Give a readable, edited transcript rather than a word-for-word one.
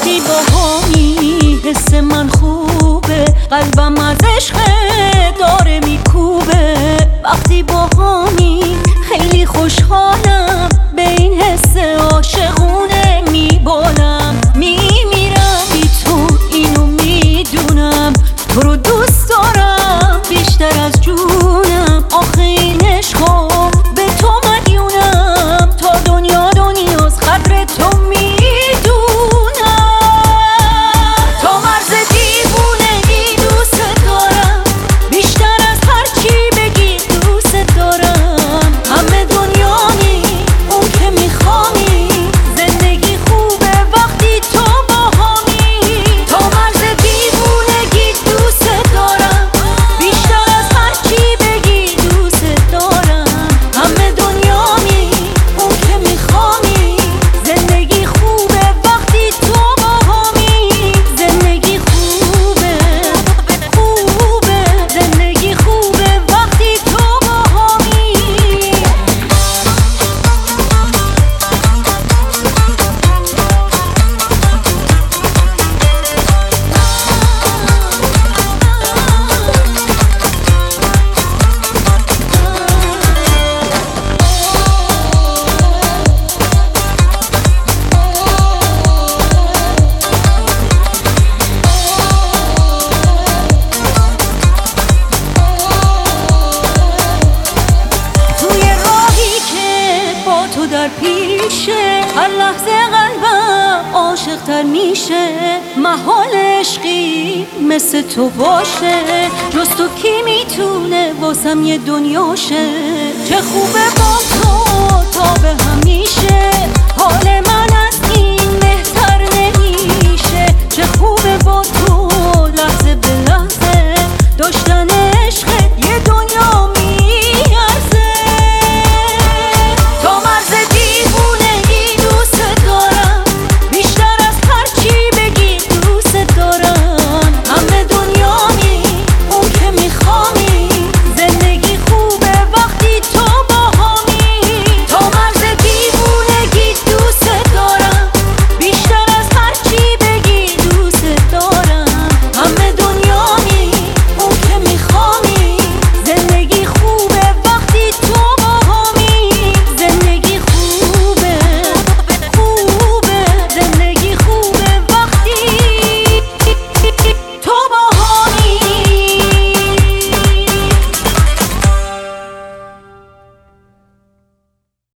وقتی باهامی حس من خوبه، قلبم از عشق داره میکوبه. وقتی باهامی خیلی خوشحالم، به این حس عاشقونه میبالم. میمیرم بی تو اینو میدونم، تو رو دوست دارم بیشتر از جونم. آخه این عشقو به تو مدیونم، تا دنیا دنیاست قدر تو میدونم. تا مرز دیوونگی دوست دارم، بیشتر از هر چی بگی دوست دارم. همه دنیایی اون که میخوانی، زندگی خوبه وقتی تو باهامی. تا مرز دیوونگی دوست دارم، بیشتر از هر چی بگی دوست دارم. همه دنیایی اون که میخوانی، زندگی خوبه وقتی تو باهامی. زندگی خوبه خوبه، زندگی خوبه وقتی تو باهامی. توی راهی که با تو در پیشه، هر لحظه قلبم عاشق تر میشه. محال عشقی مثل تو باشه، جز تو کی میتونه واسم یه دنیاشه. چه خوبه با تو تا به همیشه، حال